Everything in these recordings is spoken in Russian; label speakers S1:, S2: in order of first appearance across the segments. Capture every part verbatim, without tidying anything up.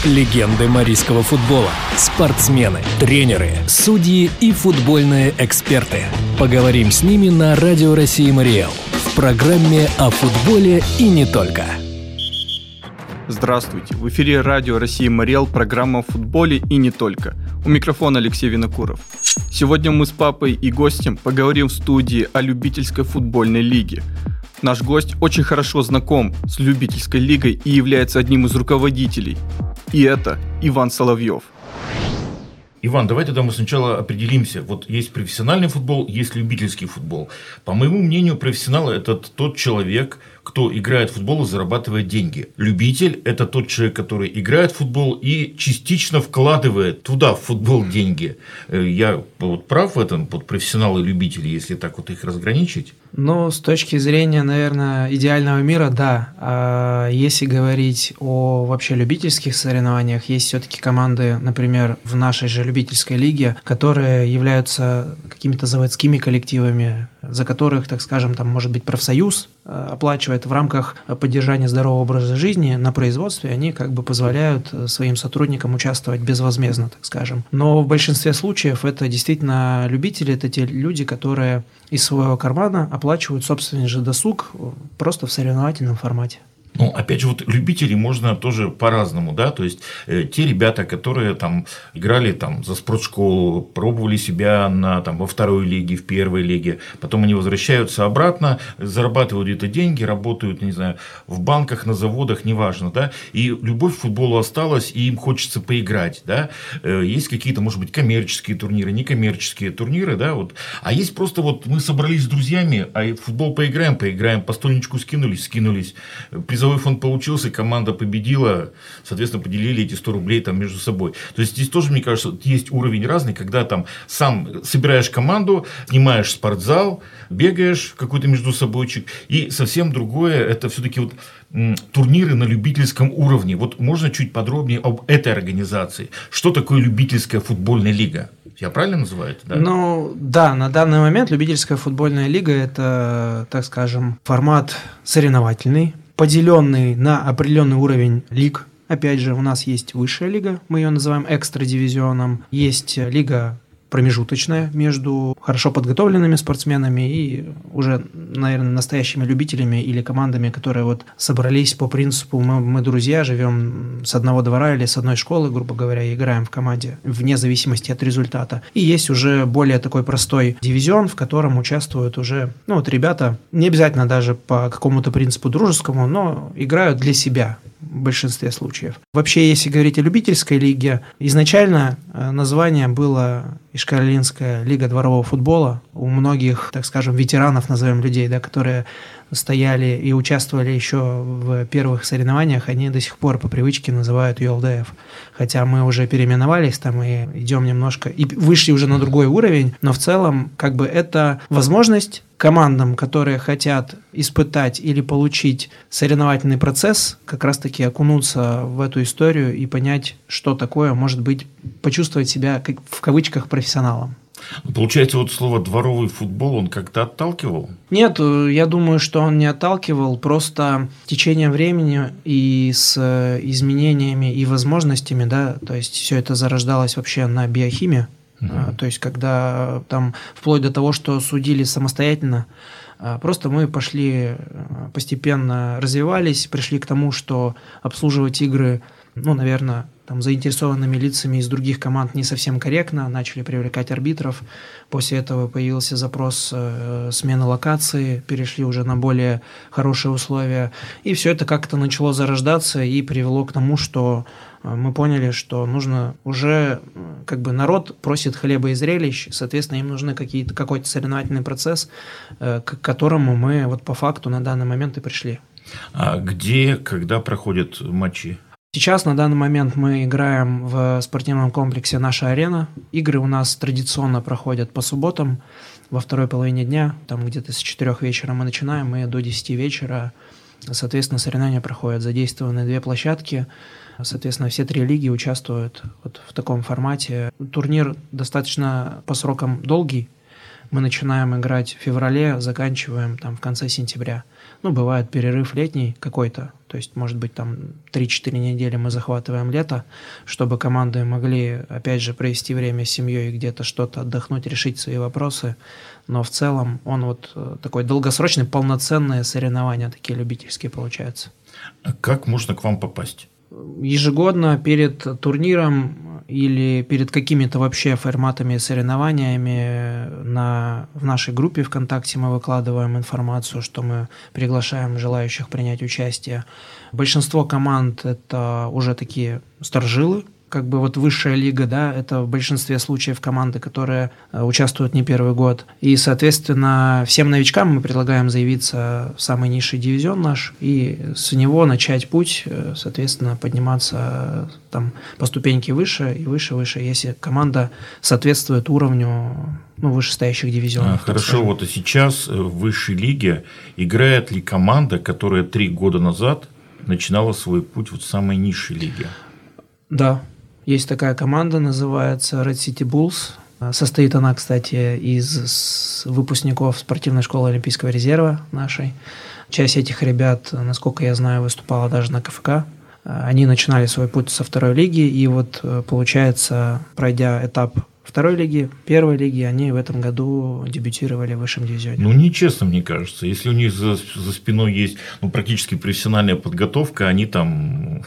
S1: Легенды марийского футбола, спортсмены, тренеры, судьи и футбольные эксперты. Поговорим с ними на Радио России Мариэл в программе о футболе и не только.
S2: Здравствуйте! В эфире Радио России Мариэл, программа о футболе и не только. У микрофона Алексей Винокуров. Сегодня мы с папой и гостем поговорим в студии о любительской футбольной лиге. Наш гость очень хорошо знаком с любительской лигой и является одним из руководителей. И это Иван Соловьев.
S3: Иван, давай тогда мы сначала определимся. Вот есть профессиональный футбол, есть любительский футбол. По моему мнению, профессионал – это тот человек, кто играет в футбол и зарабатывает деньги. Любитель – это тот человек, который играет в футбол и частично вкладывает туда, в футбол, деньги. Я вот прав в этом, под профессионалы и любители, если так вот их разграничить?
S4: Ну, с точки зрения, наверное, идеального мира, да. А если говорить о вообще любительских соревнованиях, есть все-таки команды, например, в нашей же любительской лиге, которые являются какими-то заводскими коллективами, за которых, так скажем, там, может быть, профсоюз оплачивает в рамках поддержания здорового образа жизни на производстве, они как бы позволяют своим сотрудникам участвовать безвозмездно, так скажем. Но в большинстве случаев это действительно любители, это те люди, которые из своего кармана оплачивают собственный же досуг просто в соревновательном формате.
S3: Ну, опять же, вот любителей можно тоже по-разному, да, то есть э, те ребята, которые там играли там за спортшколу, пробовали себя на, там, во второй лиге, в первой лиге, потом они возвращаются обратно, зарабатывают где-то деньги, работают, не знаю, в банках, на заводах, неважно, да, и любовь к футболу осталась, и им хочется поиграть, да, э, есть какие-то, может быть, коммерческие турниры, некоммерческие турниры, да, вот, а есть просто вот мы собрались с друзьями, а в футбол поиграем, поиграем, по стольничку скинулись, скинулись, призовой фонд получился, команда победила, соответственно, поделили эти сто рублей там между собой. То есть здесь тоже, мне кажется, есть уровень разный, когда там сам собираешь команду, снимаешь спортзал, бегаешь какой-то между собойчик, и совсем другое, это все-таки вот м, турниры на любительском уровне. Вот можно чуть подробнее об этой организации. Что такое любительская футбольная лига? Я правильно называю это, да?
S4: Ну, да, на данный момент любительская футбольная лига – это, так скажем, формат соревновательный, поделенный на определенный уровень лиг. Опять же, у нас есть высшая лига, мы ее называем экстрадивизионом. Есть лига промежуточная между хорошо подготовленными спортсменами и уже, наверное, настоящими любителями или командами, которые вот собрались по принципу мы, мы друзья, живем с одного двора или с одной школы, грубо говоря, и играем в команде вне зависимости от результата. И есть уже более такой простой дивизион, в котором участвуют уже, ну вот ребята, не обязательно даже по какому-то принципу дружескому, но играют для себя в большинстве случаев. Вообще, если говорить о любительской лиге, изначально название было Ишкар-Олинская лига дворового футбола. У многих, так скажем, ветеранов, назовем людей, да, которые стояли и участвовали еще в первых соревнованиях, они до сих пор по привычке называют ее эл дэ эф. Хотя мы уже переименовались там и идем немножко, и вышли уже на другой уровень, но в целом как бы это возможность командам, которые хотят испытать или получить соревновательный процесс, как раз-таки окунуться в эту историю и понять, что такое, может быть, почувствовать себя, как, в кавычках, профессионалом.
S3: Получается, вот слово «дворовый футбол» он как-то отталкивал?
S4: Нет, я думаю, что он не отталкивал, просто течением времени и с изменениями и возможностями, да, то есть все это зарождалось вообще на биохимии. Uh-huh. То есть, когда там вплоть до того, что судили самостоятельно, просто мы пошли, постепенно развивались, пришли к тому, что обслуживать игры, ну, наверное, там, заинтересованными лицами из других команд не совсем корректно, начали привлекать арбитров. После этого появился запрос э, смены локации, перешли уже на более хорошие условия. И все это как-то начало зарождаться и привело к тому, что э, мы поняли, что нужно уже, э, как бы народ просит хлеба и зрелищ, соответственно, им нужны какие-то, какой-то соревновательный процесс, э, к которому мы вот по факту на данный момент и пришли.
S3: А где, когда проходят матчи?
S4: Сейчас на данный момент мы играем в спортивном комплексе «Наша арена». Игры у нас традиционно проходят по субботам во второй половине дня. Там где-то с четырех вечера мы начинаем, и до десяти вечера, соответственно, соревнования проходят. Задействованы две площадки. Соответственно, все три лиги участвуют вот в таком формате. Турнир достаточно по срокам долгий. Мы начинаем играть в феврале, заканчиваем там в конце сентября. Ну, бывает перерыв летний какой-то, то есть, может быть, там три-четыре недели мы захватываем лето, чтобы команды могли, опять же, провести время с семьей, где-то что-то отдохнуть, решить свои вопросы. Но в целом он вот такой долгосрочный, полноценные соревнования, такие любительские получаются.
S3: А как можно к вам попасть?
S4: Ежегодно перед турниром или перед какими-то вообще форматами соревнованиями на, в нашей группе ВКонтакте мы выкладываем информацию, что мы приглашаем желающих принять участие. Большинство команд – это уже такие старжилы, как бы вот высшая лига, да, это в большинстве случаев команды, которые участвуют не первый год. И, соответственно, всем новичкам мы предлагаем заявиться в самый низший дивизион наш и с него начать путь, соответственно, подниматься там по ступеньке выше и выше, выше, если команда соответствует уровню, ну, вышестоящих дивизионов.
S3: А, хорошо, вот и сейчас в высшей лиге играет ли команда, которая три года назад начинала свой путь вот в самой низшей лиге?
S4: Да. Есть такая команда, называется Red City Bulls. Состоит она, кстати, из выпускников спортивной школы Олимпийского резерва нашей. Часть этих ребят, насколько я знаю, выступала даже на ка эф ка. Они начинали свой путь со второй лиги, и вот, получается, пройдя этап второй лиги, первой лиги, они в этом году дебютировали в высшем дивизионе.
S3: Ну, нечестно, мне кажется. Если у них за, за спиной есть ну, практически профессиональная подготовка, они там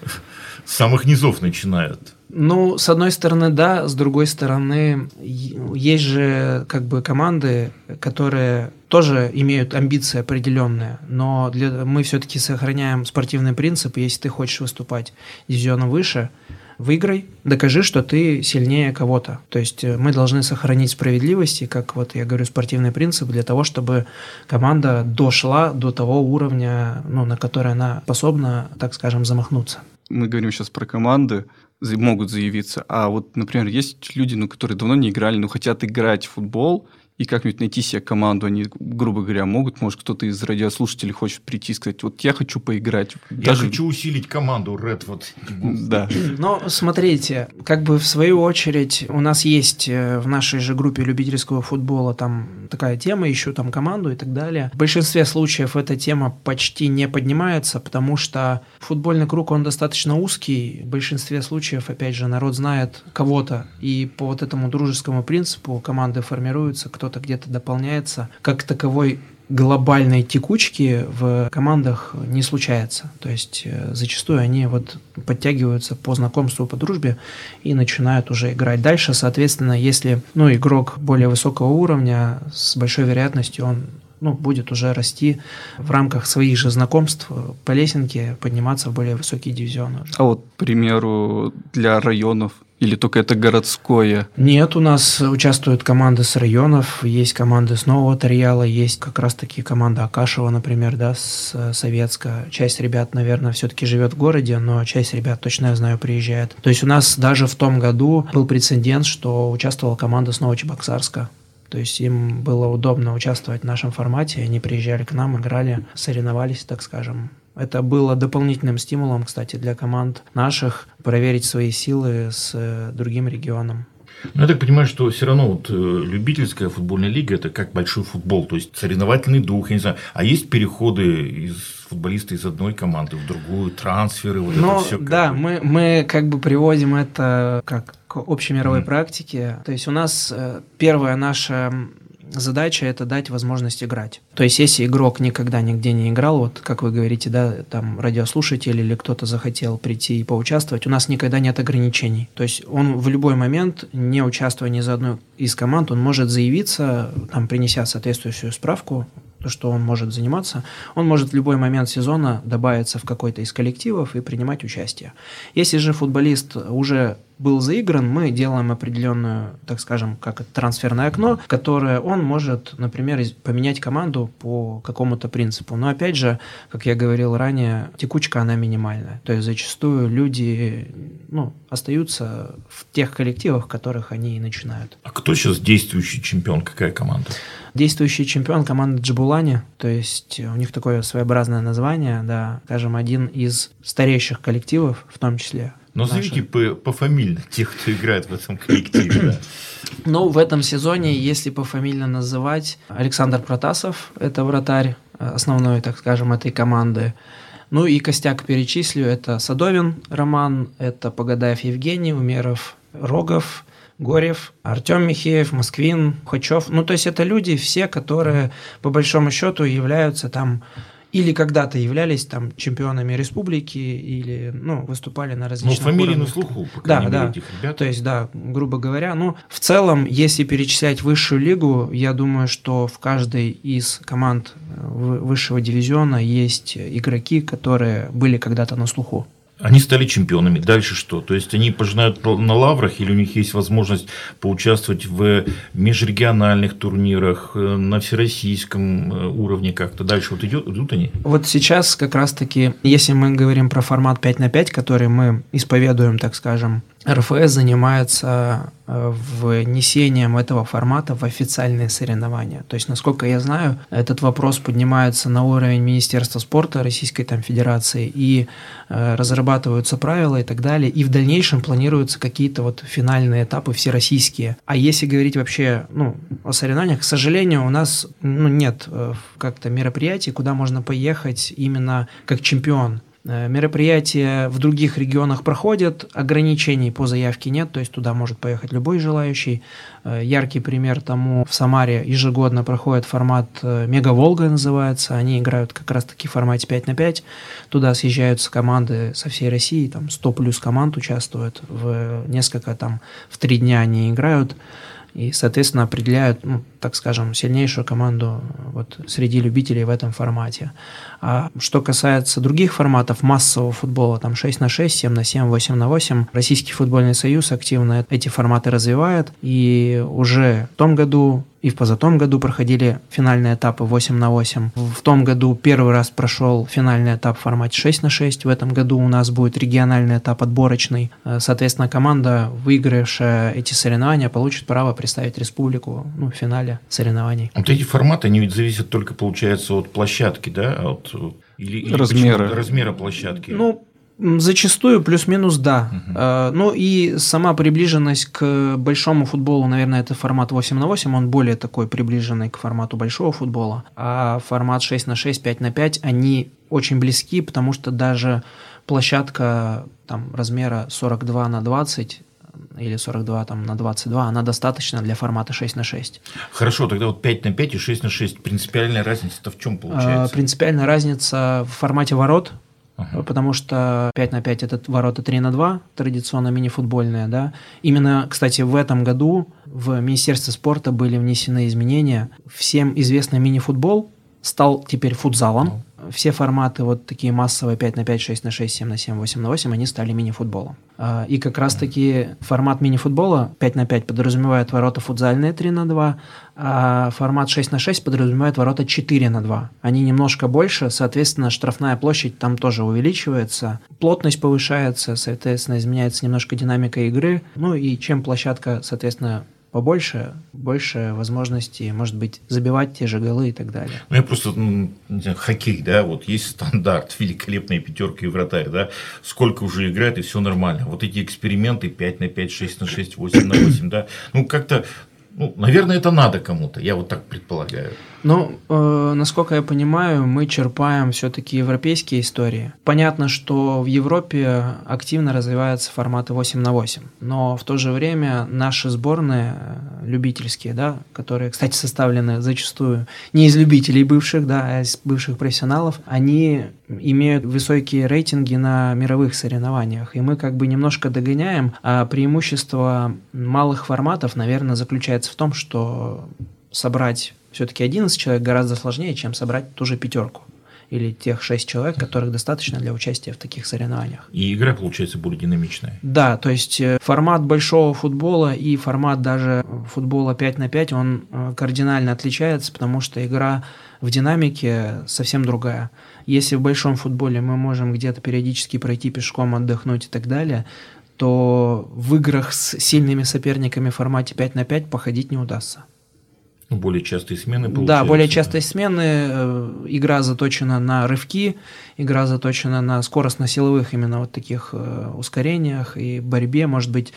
S3: с самых низов начинают.
S4: Ну, с одной стороны, да, с другой стороны, есть же как бы команды, которые тоже имеют амбиции определенные, но для, мы все-таки сохраняем спортивный принцип. Если ты хочешь выступать дивизионом выше, выиграй, докажи, что ты сильнее кого-то. То есть мы должны сохранить справедливость, и, как вот я говорю, спортивный принцип для того, чтобы команда дошла до того уровня, ну, на который она способна, так скажем, замахнуться.
S2: Мы говорим сейчас про команды, могут заявиться, а вот, например, есть люди, ну, которые давно не играли, но хотят играть в футбол и как-нибудь найти себе команду, они, грубо говоря, могут, может, кто-то из радиослушателей хочет прийти и сказать, вот я хочу поиграть.
S3: Я
S2: Даже...
S3: хочу усилить команду Red вот.
S2: Да.
S4: Но смотрите, как бы в свою очередь у нас есть в нашей же группе любительского футбола там такая тема, ищу там команду и так далее. В большинстве случаев эта тема почти не поднимается, потому что футбольный круг, он достаточно узкий. В большинстве случаев, опять же, народ знает кого-то, и по вот этому дружескому принципу команды формируются, кто кто-то где-то дополняется. Как таковой глобальной текучки в командах не случается. То есть зачастую они вот подтягиваются по знакомству, по дружбе и начинают уже играть дальше. Соответственно, если ну, игрок более высокого уровня, с большой вероятностью он ну, будет уже расти в рамках своих же знакомств по лесенке, подниматься в более высокие дивизионы.
S2: А вот, к примеру, для районов или только это городское?
S4: Нет, у нас участвуют команды с районов, есть команды с Нового Тарьяла, есть как раз-таки команда Акашева, например, да, с Советска. Часть ребят, наверное, все-таки живет в городе, но часть ребят, точно я знаю, приезжает. То есть у нас даже в том году был прецедент, что участвовала команда с Новочебоксарска. То есть им было удобно участвовать в нашем формате, они приезжали к нам, играли, соревновались, так скажем. Это было дополнительным стимулом, кстати, для команд наших проверить свои силы с другим регионом.
S3: Ну, я так понимаю, что все равно вот, любительская футбольная лига – это как большой футбол, то есть соревновательный дух, я не знаю. А есть переходы из футболиста из одной команды в другую, трансферы, вот
S4: Но,
S3: это все?
S4: Да, мы, мы как бы приводим это как к общемировой mm. практике. То есть у нас первая наша задача – это дать возможность играть. То есть, если игрок никогда нигде не играл, вот как вы говорите, да, там радиослушатель или кто-то захотел прийти и поучаствовать, у нас никогда нет ограничений. То есть, он в любой момент, не участвуя ни за одной из команд, он может заявиться, там, принеся соответствующую справку, то, что он может заниматься, он может в любой момент сезона добавиться в какой-то из коллективов и принимать участие. Если же футболист уже был заигран, мы делаем определенную, так скажем, как трансферное окно, которое он может, например, поменять команду по какому-то принципу. Но опять же, как я говорил ранее, текучка, она минимальная. То есть зачастую люди ну, остаются в тех коллективах, в которых они и начинают.
S3: А кто сейчас действующий чемпион? Какая команда?
S4: Действующий чемпион команда Джабулани, то есть у них такое своеобразное название, да, скажем, один из старейших коллективов, в том числе
S3: Назовите наши... пофамильно тех, кто играет в этом коллективе. Да.
S4: Ну, в этом сезоне, если пофамильно называть, Александр Протасов, это вратарь основной, так скажем, этой команды. Ну и костяк перечислю, это Садовин Роман, это Погадаев Евгений, Умеров Рогов, Горев, Артем Михеев, Москвин, Хачев. Ну, то есть это люди все, которые по большому счету являются там или когда-то являлись там чемпионами республики, или ну, выступали на различных
S3: уровнях. Ну, фамилии на слуху, по крайней
S4: да,
S3: мере,
S4: да.
S3: этих ребят.
S4: То есть, да, грубо говоря, ну, в целом, если перечислять высшую лигу, я думаю, что в каждой из команд высшего дивизиона есть игроки, которые были когда-то на слуху.
S3: Они стали чемпионами. Дальше что? То есть они пожинают на лаврах, или у них есть возможность поучаствовать в межрегиональных турнирах, на всероссийском уровне как-то? Дальше вот идет, идут они?
S4: Вот сейчас как раз-таки, если мы говорим про формат пять на пять, который мы исповедуем, так скажем, эр эф эс занимается внесением этого формата в официальные соревнования. То есть, насколько я знаю, этот вопрос поднимается на уровень Министерства спорта Российской там, Федерации, и э, разрабатываются правила и так далее, и в дальнейшем планируются какие-то вот финальные этапы всероссийские. А если говорить вообще ну, о соревнованиях, к сожалению, у нас ну, нет э, как-то мероприятий, куда можно поехать именно как чемпион. Мероприятия в других регионах проходят, ограничений по заявке нет, то есть туда может поехать любой желающий. Яркий пример тому в Самаре ежегодно проходит формат «Мега Волга» называется, они играют как раз-таки в формате пять на пять, туда съезжаются команды со всей России, там сто плюс команд участвуют, в несколько там в три дня они играют. И, соответственно, определяют, ну, так скажем, сильнейшую команду вот, среди любителей в этом формате. А что касается других форматов массового футбола, там шесть на шесть, семь на семь, восемь на восемь, Российский футбольный союз активно эти форматы развивает. И уже в том году и в позатом году проходили финальные этапы восемь на восемь. В том году первый раз прошел финальный этап в формате шесть на шесть. В этом году у нас будет региональный этап отборочный. Соответственно, команда, выигравшая эти соревнования, получит право представить республику ну, в финале соревнований.
S3: Вот эти форматы, они ведь зависят только, получается, от площадки, да? От, или, или
S2: размера.
S3: размера площадки.
S4: Ну, зачастую плюс-минус да. Uh-huh. А, ну и сама приближенность к большому футболу, наверное, это формат восемь на восемь, он более такой приближенный к формату большого футбола. А формат шесть на шесть, пять на пять, они очень близки, потому что даже площадка там, размера сорок два на двадцать или сорок два там, на двадцать два, она достаточна для формата шесть на шесть.
S3: Хорошо, тогда вот пять на пять и шесть на шесть, принципиальная разница-то в чем получается?
S4: А, принципиальная разница в формате ворот. Uh-huh. Потому что пять на пять это ворота три на два, традиционно мини-футбольные, да. Именно, кстати, в этом году в Министерстве спорта были внесены изменения. Всем известный мини-футбол стал теперь футзалом. Uh-huh. Все форматы вот такие массовые пять на пять, шесть на шесть, семь на семь, восемь на восемь, они стали мини-футболом. И как раз-таки формат мини-футбола пять на пять подразумевает ворота футзальные три на два, а формат шесть на шесть подразумевает ворота четыре на два. Они немножко больше, соответственно, штрафная площадь там тоже увеличивается, плотность повышается, соответственно, изменяется немножко динамика игры. Ну и чем площадка, соответственно, побольше, больше возможностей, может быть, забивать те же голы и так далее.
S3: Ну, я просто, ну, не знаю, хоккей, да, вот есть стандарт, великолепная пятерка и вратарь, да, сколько уже играет, и все нормально. Вот эти эксперименты пять на пять, шесть на шесть, восемь на восемь, да, ну, как-то, ну, наверное, это надо кому-то, я вот так предполагаю.
S4: Ну, э, насколько я понимаю, мы черпаем все-таки европейские истории. Понятно, что в Европе активно развиваются форматы восемь на восемь, но в то же время наши сборные любительские, да, которые, кстати, составлены зачастую не из любителей бывших, да, а из бывших профессионалов, они имеют высокие рейтинги на мировых соревнованиях, и мы как бы немножко догоняем, а преимущество малых форматов, наверное, заключается в том, что собрать все-таки одиннадцать человек гораздо сложнее, чем собрать ту же пятерку или тех шесть человек, которых достаточно для участия в таких соревнованиях.
S3: И игра получается более динамичная.
S4: Да, то есть формат большого футбола и формат даже футбола пять на пять, он кардинально отличается, потому что игра в динамике совсем другая. Если в большом футболе мы можем где-то периодически пройти пешком, отдохнуть и так далее, то в играх с сильными соперниками в формате пять на пять походить не удастся.
S3: Ну, более частые смены получаются.
S4: Да, более частые смены, игра заточена на рывки, игра заточена на скоростно-силовых именно вот таких ускорениях и борьбе, может быть,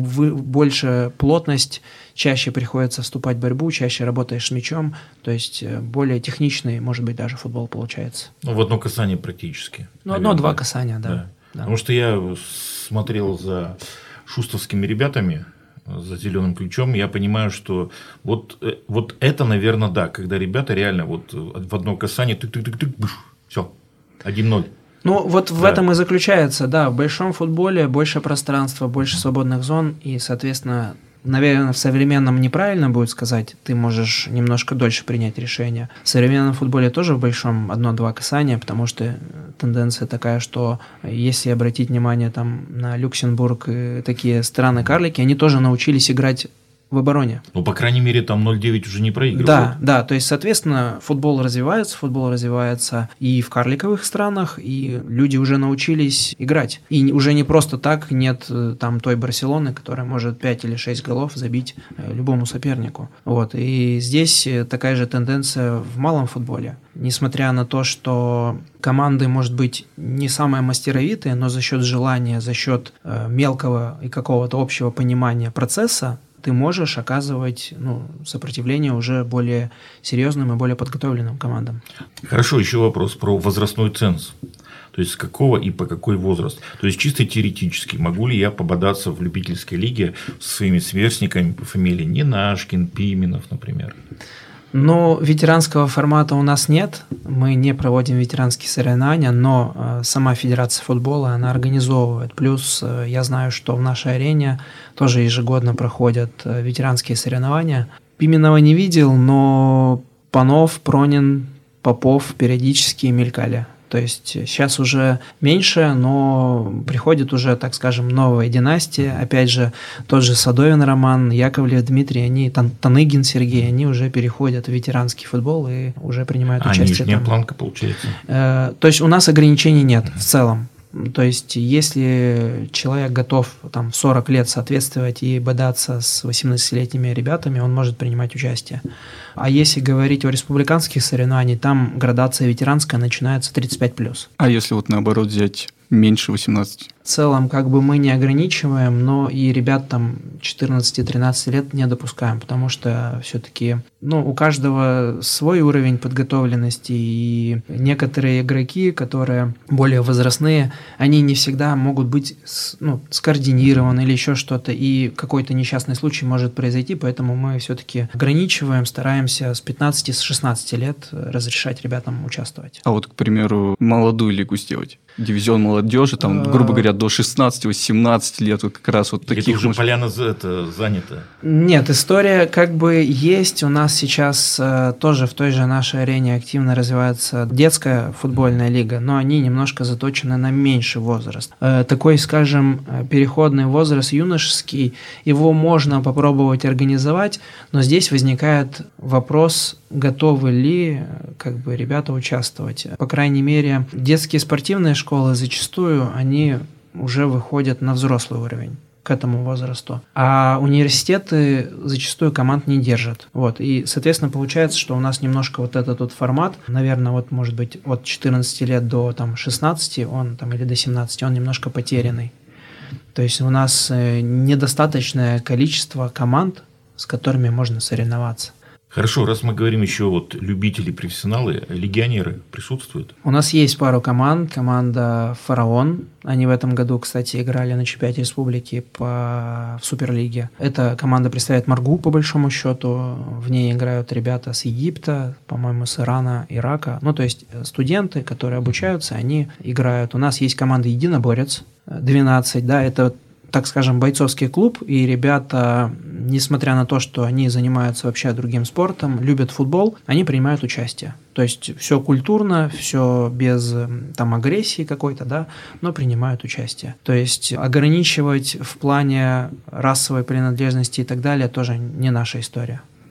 S4: больше плотность, чаще приходится вступать в борьбу, чаще работаешь с мячом, то есть более техничный, может быть, даже футбол получается.
S3: Ну, в одно касание практически.
S4: Ну, одно-два касания, да.
S3: да.
S4: да.
S3: Потому что я смотрел за шустовскими ребятами, за зеленым ключом, я понимаю, что вот, вот это, наверное, да, когда ребята реально вот в одно касание, тык-тык-тык-тык, все, один ноль.
S4: Ну, вот в
S3: да.
S4: этом и заключается, да, в большом футболе больше пространства, больше свободных зон, и, соответственно, наверное, в современном неправильно будет сказать, ты можешь немножко дольше принять решение. В современном футболе тоже в большом одно-два касания, потому что тенденция такая, что если обратить внимание там, на Люксембург и такие страны-карлики, они тоже научились играть в обороне.
S3: Ну, по крайней мере, там ноль девять уже не проигрывают.
S4: Да, да, то есть, соответственно, футбол развивается, футбол развивается и в карликовых странах, и люди уже научились играть. И уже не просто так нет там той Барселоны, которая может пять или шесть голов забить любому сопернику. Вот, и здесь такая же тенденция в малом футболе. Несмотря на то, что команды, может быть, не самые мастеровитые, но за счет желания, за счет э, мелкого и какого-то общего понимания процесса, ты можешь оказывать ну, сопротивление уже более серьезным и более подготовленным командам.
S3: Хорошо, еще вопрос про возрастной ценз. То есть, с какого и по какой возраст? То есть, чисто теоретически, могу ли я пободаться в любительской лиге со своими сверстниками по фамилии Ненашкин, Пименов, например?
S4: Но ветеранского формата у нас нет, мы не проводим ветеранские соревнования, но э, сама Федерация футбола, она организовывает. Плюс э, я знаю, что в нашей арене тоже ежегодно проходят э, ветеранские соревнования. Пименова не видел, но Панов, Пронин, Попов периодически мелькали. То есть сейчас уже меньше, но приходит уже, так скажем, новая династия. Опять же, тот же Садовин Роман, Яковлев Дмитрий, они, Тан- Таныгин Сергей, они уже переходят в ветеранский футбол и уже принимают
S3: а
S4: участие.
S3: А нижняя
S4: там.
S3: планка получается?
S4: Э, то есть у нас ограничений нет в целом. То есть, если человек готов там, в сорок лет соответствовать и бодаться с восемнадцатилетними ребятами, он может принимать участие. А если говорить о республиканских соревнованиях, там градация ветеранская начинается тридцать пять плюс.
S2: А если вот наоборот взять меньше восемнадцати?
S4: В целом, как бы мы не ограничиваем, но и ребят там четырнадцати-тринадцати лет не допускаем, потому что все-таки ну, у каждого свой уровень подготовленности, и некоторые игроки, которые более возрастные, они не всегда могут быть ну, скоординированы или еще что-то, и какой-то несчастный случай может произойти, поэтому мы все-таки ограничиваем, стараемся с пятнадцати-шестнадцати лет разрешать ребятам участвовать.
S2: А вот, к примеру, молодую лигу сделать? Дивизион молодежи, там, грубо говоря, до шестнадцати-восемнадцати лет, вот как раз вот таких...
S3: Это уже
S2: может...
S3: поляна это, занята.
S4: Нет, история как бы есть. У нас сейчас э, тоже в той же нашей арене активно развивается детская футбольная лига, но они немножко заточены на меньший возраст. Э, такой, скажем, переходный возраст юношеский, его можно попробовать организовать, но здесь возникает вопрос, готовы ли как бы ребята участвовать. По крайней мере, детские спортивные школы зачастую они уже выходят на взрослый уровень к этому возрасту. А университеты зачастую команд не держат. Вот. И, соответственно, получается, что у нас немножко вот этот вот формат, наверное, вот может быть от четырнадцати лет до там, шестнадцати, он там или до семнадцати, он немножко потерянный. То есть у нас недостаточное количество команд, с которыми можно соревноваться.
S3: Хорошо, раз мы говорим еще вот любители, профессионалы, легионеры присутствуют?
S4: У нас есть пару команд. Команда «Фараон». Они в этом году, кстати, играли на чемпионате республики по... в Суперлиге. Эта команда представляет Маргу, по большому счету. В ней играют ребята с Египта, по-моему, с Ирана, Ирака. Ну, то есть студенты, которые обучаются, они играют. У нас есть команда «Единоборец» двенадцать, да, это так скажем, бойцовский клуб, и ребята, несмотря на то, что они занимаются вообще другим спортом, любят футбол, они принимают участие. То есть все культурно, все без там агрессии какой-то, да, но принимают участие. То есть ограничивать в плане расовой принадлежности и так далее тоже не наша история.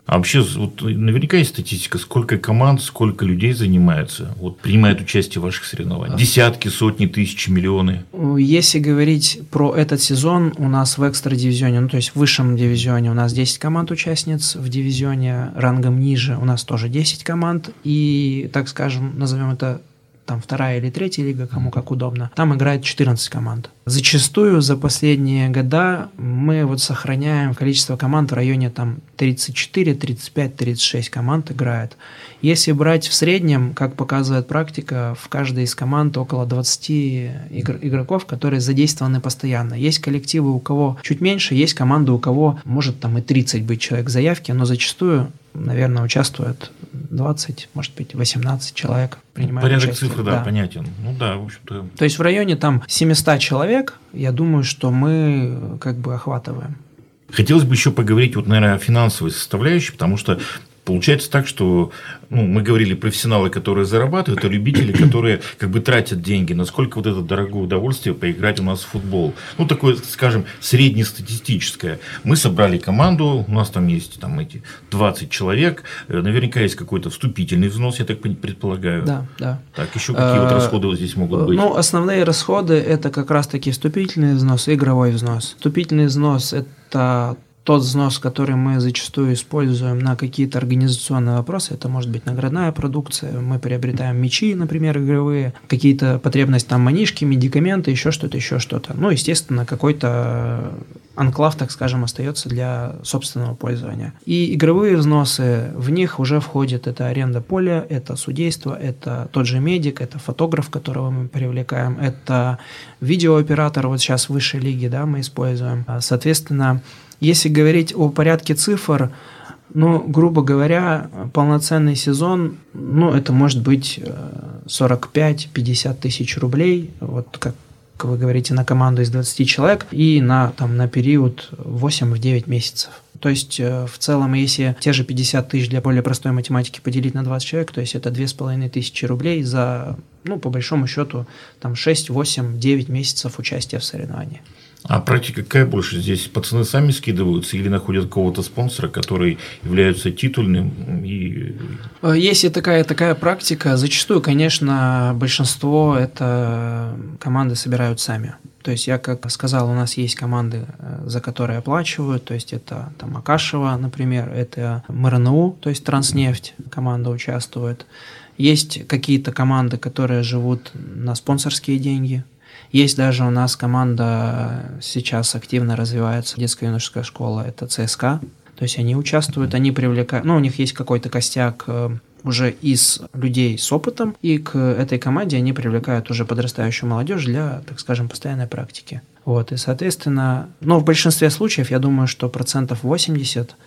S3: А вообще, вот, наверняка есть статистика, сколько команд, сколько людей занимается, вот, принимает участие в ваших соревнованиях? Десятки, сотни, тысячи, миллионы?
S4: Если говорить про этот сезон, у нас в экстра-дивизионе, ну то есть в высшем дивизионе у нас десять команд-участниц, в дивизионе рангом ниже у нас тоже десять команд, и, так скажем, назовем это там вторая или третья лига, кому как удобно, там играет четырнадцать команд. Зачастую за последние года мы вот сохраняем количество команд в районе там тридцать четыре, тридцать пять, тридцать шесть команд играет. Если брать в среднем, как показывает практика, в каждой из команд около двадцати игр- игроков, которые задействованы постоянно. Есть коллективы, у кого чуть меньше, есть команды, у кого может там и тридцать быть человек в заявке, но зачастую, наверное, участвует двадцать, может быть, восемнадцать человек.
S3: Порядок
S4: участие.
S3: цифр, да, да, понятен. Ну да, в общем-то.
S4: То есть в районе там семьсот человек, я думаю, что мы как бы охватываем.
S3: Хотелось бы еще поговорить, вот, наверное, о финансовой составляющей, потому что получается так, что ну, мы говорили профессионалы, которые зарабатывают, а любители, которые как бы тратят деньги. Насколько вот это дорогое удовольствие поиграть у нас в футбол? Ну, такое, скажем, среднестатистическое. Мы собрали команду, у нас там есть там, эти двадцать человек. Наверняка есть какой-то вступительный взнос, я так предполагаю.
S4: Да, да.
S3: Так, еще какие вот расходы вот здесь могут быть?
S4: Ну, основные расходы – это как раз-таки вступительный взнос и игровой взнос. Вступительный взнос – это тот взнос, который мы зачастую используем на какие-то организационные вопросы, это может быть наградная продукция, мы приобретаем мячи, например, игровые, какие-то потребности, там, манишки, медикаменты, еще что-то, еще что-то. Ну, естественно, какой-то анклав, так скажем, остается для собственного пользования. И игровые взносы, в них уже входит это аренда поля, это судейство, это тот же медик, это фотограф, которого мы привлекаем, это видеооператор, вот сейчас в высшей лиге, да, мы используем. Соответственно, если говорить о порядке цифр, ну, грубо говоря, полноценный сезон, ну, это может быть сорок пять - пятьдесят тысяч рублей, вот как вы говорите, на команду из двадцати человек и на, там, на период восемь-девять месяцев. То есть, в целом, если те же пятьдесят тысяч для более простой математики поделить на двадцать человек, то есть это две с половиной тысячи рублей за, ну, по большому счету, там шесть, восемь, девять месяцев участия в соревновании.
S3: А практика какая больше? Здесь пацаны сами скидываются или находят какого-то спонсора, который является титульным? И...
S4: Если такая, такая практика, зачастую, конечно, большинство это команды собирают сами. То есть я, как сказал, у нас есть команды, за которые оплачивают, то есть это там Акашева, например, это МРНУ, то есть Транснефть, команда участвует. Есть какие-то команды, которые живут на спонсорские деньги. Есть даже у нас команда, сейчас активно развивается, детская юношеская школа, это ЦСКА. То есть они участвуют, они привлекают, ну, у них есть какой-то костяк уже из людей с опытом, и к этой команде они привлекают уже подрастающую молодежь для, так скажем, постоянной практики. Вот, и, соответственно, ну, в большинстве случаев, я думаю, что процентов восемьдесят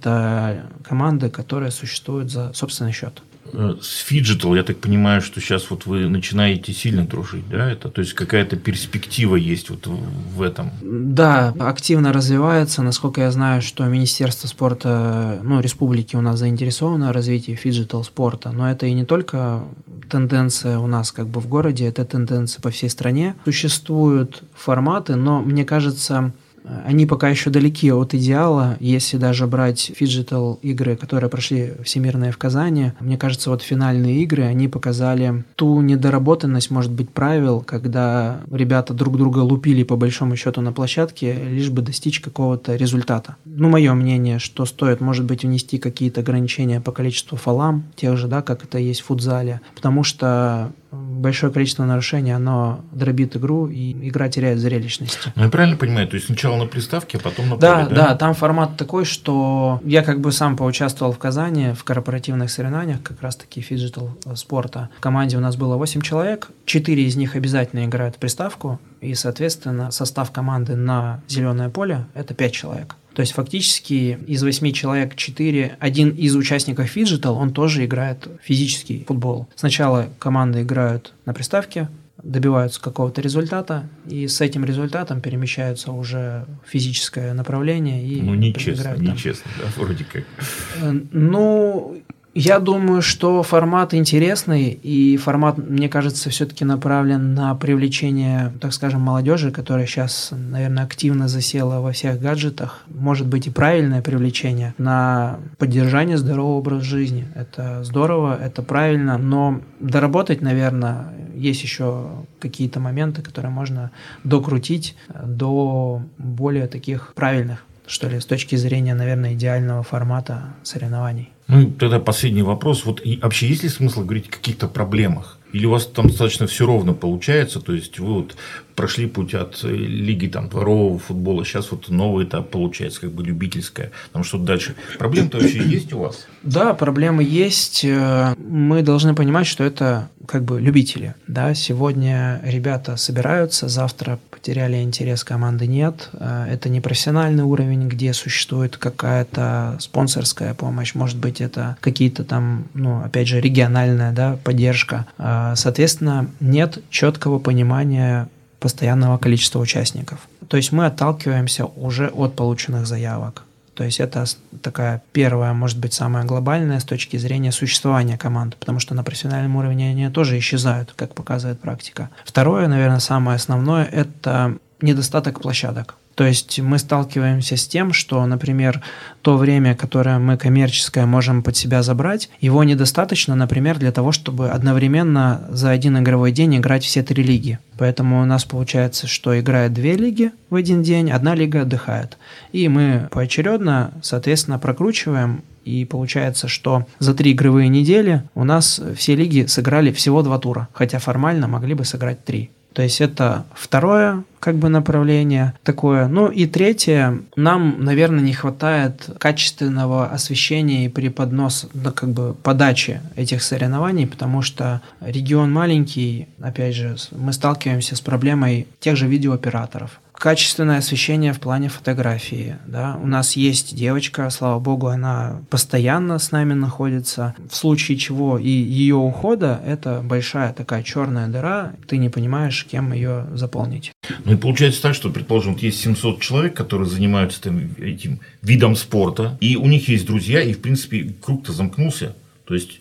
S4: это команды, которые существуют за собственный счет.
S3: С Фиджитал, я так понимаю, что сейчас вот вы начинаете сильно дружить, да? Это, то есть какая-то перспектива есть вот в этом? Да,
S4: активно развивается. Насколько я знаю, что Министерство спорта, ну, республики у нас заинтересовано в развитии фиджитал спорта, но это и не только тенденция у нас как бы в городе, это тенденция по всей стране. Существуют форматы, но мне кажется, они пока еще далеки от идеала. Если даже брать фиджитал игры, которые прошли всемирные в Казани, мне кажется, вот финальные игры, они показали ту недоработанность, может быть, правил, когда ребята друг друга лупили по большому счету на площадке, лишь бы достичь какого-то результата. Ну, мое мнение, что стоит, может быть, внести какие-то ограничения по количеству фолам, тех же, да, как это есть в футзале, потому что большое количество нарушений, оно дробит игру, и игра теряет зрелищность.
S3: Ну, я правильно понимаю, то есть сначала на приставке, а потом на
S4: да,
S3: поле, да?
S4: Да, там формат такой, что я как бы сам поучаствовал в Казани в корпоративных соревнованиях, как раз-таки фиджитал спорта. В команде у нас было восемь человек, четыре из них обязательно играют в приставку, и, соответственно, состав команды на зеленое поле – это пять человек. То есть фактически из восьми человек четыре, один из участников фиджитал, он тоже играет физический футбол. Сначала команды играют на приставке, добиваются какого-то результата, и с этим результатом перемещаются уже в физическое направление. И
S3: ну, нечестно, нечестно, да, вроде как.
S4: Ну, Я думаю, что формат интересный, и формат, мне кажется, все-таки направлен на привлечение, так скажем, молодежи, которая сейчас, наверное, активно засела во всех гаджетах. Может быть и правильное привлечение на поддержание здорового образа жизни. Это здорово, это правильно, но доработать, наверное, есть еще какие-то моменты, которые можно докрутить до более таких правильных, что ли, с точки зрения, наверное, идеального формата соревнований.
S3: Ну, тогда последний вопрос. Вот и вообще есть ли смысл говорить о каких-то проблемах? Или у вас там достаточно все ровно получается? То есть вы вот прошли путь от лиги там, дворового футбола, сейчас вот новый этап получается, как бы любительская. Там что-то дальше. Проблемы-то вообще есть у вас?
S4: Да, проблемы есть. Мы должны понимать, что это как бы любители. Да? Сегодня ребята собираются, завтра потеряли интерес, команды нет. Это не профессиональный уровень, где существует какая-то спонсорская помощь. Может быть, это какие-то там, ну, опять же, региональная, да, поддержка. Соответственно, нет четкого понимания постоянного количества участников. То есть мы отталкиваемся уже от полученных заявок. То есть это такая первая, может быть, самая глобальная с точки зрения существования команд, потому что на профессиональном уровне они тоже исчезают, как показывает практика. Второе, наверное, самое основное, это недостаток площадок. То есть мы сталкиваемся с тем, что, например, то время, которое мы коммерческое можем под себя забрать, его недостаточно, например, для того, чтобы одновременно за один игровой день играть все три лиги. Поэтому у нас получается, что играет две лиги в один день, одна лига отдыхает. И мы поочередно, соответственно, прокручиваем. И получается, что за три игровые недели у нас все лиги сыграли всего два тура, хотя формально могли бы сыграть три. То есть это второе как бы направление такое. Ну и третье, нам, наверное, не хватает качественного освещения и преподноса, ну, как бы подачи этих соревнований, потому что регион маленький, опять же, мы сталкиваемся с проблемой тех же видеооператоров. Качественное освещение в плане фотографии. Да? У нас есть девочка, слава богу, она постоянно с нами находится. В случае чего и ее ухода это большая такая черная дыра, ты не понимаешь, кем ее заполнить.
S3: Ну и получается так, что, предположим, есть семьсот человек, которые занимаются там, этим видом спорта, и у них есть друзья, и в принципе круг-то замкнулся. То есть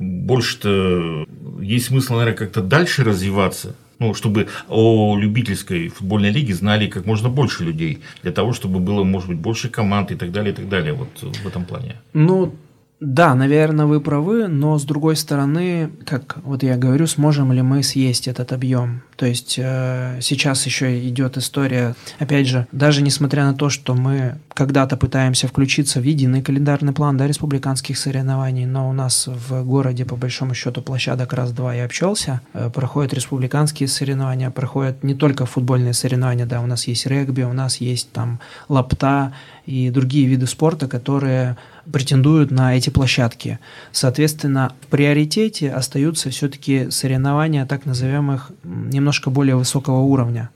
S3: больше-то есть смысл, наверное, как-то дальше развиваться. Ну, чтобы о любительской футбольной лиге знали как можно больше людей, для того, чтобы было, может быть, больше команд и так далее, и так далее, вот в этом плане.
S4: Ну, да, наверное, вы правы, но с другой стороны, как вот я говорю, сможем ли мы съесть этот объем? То есть э, сейчас еще идет история, опять же, даже несмотря на то, что мы когда-то пытаемся включиться в единый календарный план, да, республиканских соревнований, но у нас в городе, по большому счету, площадок раз-два и обчелся, э, проходят республиканские соревнования, проходят не только футбольные соревнования, да, у нас есть регби, у нас есть там лапта и другие виды спорта, которые претендуют на эти площадки. Соответственно, в приоритете остаются все-таки соревнования так называемых немножко более высокого уровня.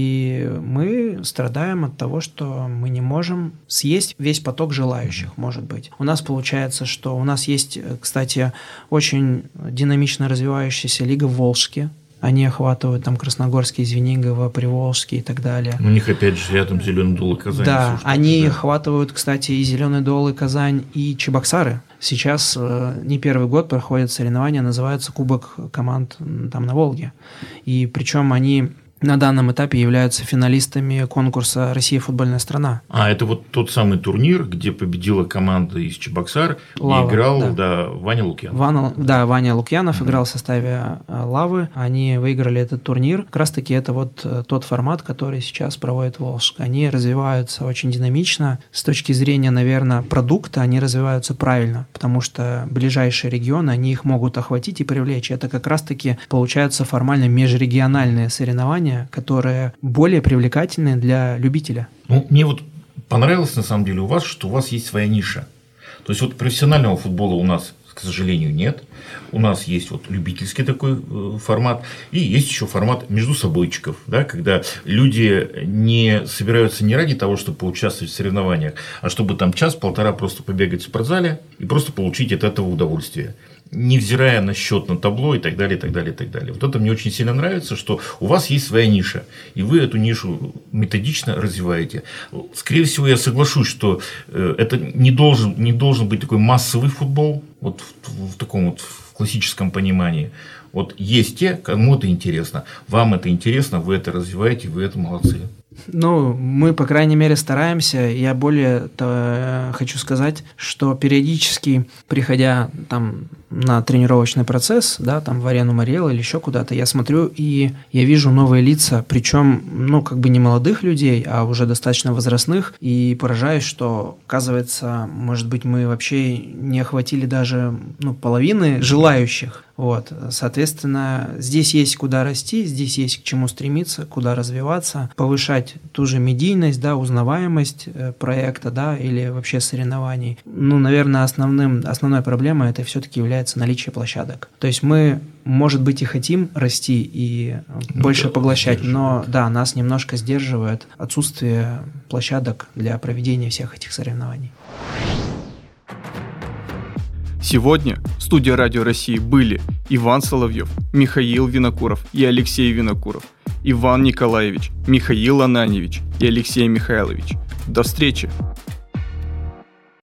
S4: И мы страдаем от того, что мы не можем съесть весь поток желающих, может быть. У нас получается, что у нас есть, кстати, очень динамично развивающаяся лига в Волжске. Они охватывают там Красногорский, Звенигово, Приволжский и так далее.
S3: У них опять же рядом Зеленый Дол и Казань.
S4: Да, они да. охватывают, кстати, и Зеленый Дол, и Казань, и Чебоксары. Сейчас э, не первый год проходят соревнования, называются Кубок команд там на Волге. И причем они на данном этапе являются финалистами конкурса «Россия – футбольная страна».
S3: А, это вот тот самый турнир, где победила команда из Чебоксар,
S4: Лава,
S3: и играл
S4: да.
S3: Да, Ваня Лукьянов.
S4: Ваня, да, Ваня Лукьянов mm-hmm. играл в составе «Лавы». Они выиграли этот турнир. Как раз-таки это вот тот формат, который сейчас проводит Волжск. Они развиваются очень динамично. С точки зрения, наверное, продукта, они развиваются правильно, потому что ближайшие регионы, они их могут охватить и привлечь. Это как раз-таки получаются формально межрегиональные соревнования, которые более привлекательны для любителя.
S3: Ну, мне вот понравилось на самом деле у вас, что у вас есть своя ниша. То есть вот профессионального футбола у нас, к сожалению, нет. У нас есть вот любительский такой формат, и есть еще формат междусобойчиков, да, когда люди не собираются не ради того, чтобы поучаствовать в соревнованиях, а чтобы там час-полтора просто побегать в спортзале и просто получить от этого удовольствие, невзирая на счет на табло и так далее, и так далее, и так далее. Вот это мне очень сильно нравится, что у вас есть своя ниша, и вы эту нишу методично развиваете. Скорее всего, я соглашусь, что это не должен, не должен быть такой массовый футбол, Вот в, в таком вот в классическом понимании. Вот есть те, кому это интересно. Вам это интересно, вы это развиваете, вы это молодцы.
S4: Ну, мы, по крайней мере, стараемся. Я более того, хочу сказать, что периодически, приходя там на тренировочный процесс, да, там в арену Мариэл или еще куда-то, я смотрю и я вижу новые лица, причем, ну, как бы не молодых людей, а уже достаточно возрастных, и поражаюсь, что, оказывается, может быть, мы вообще не охватили даже, ну, половины желающих. Вот, соответственно, здесь есть куда расти, здесь есть к чему стремиться, куда развиваться, повышать ту же медийность, да, узнаваемость проекта, да, или вообще соревнований. Ну, наверное, основным, основной проблемой это все-таки является наличие площадок. То есть мы, может быть, и хотим расти и ну, больше да, поглощать, но да, нас немножко сдерживает отсутствие площадок для проведения всех этих соревнований.
S2: Сегодня в студии Радио России были Иван Соловьев, Михаил Винокуров и Алексей Винокуров, Иван Николаевич, Михаил Ананьевич и Алексей Михайлович. До встречи!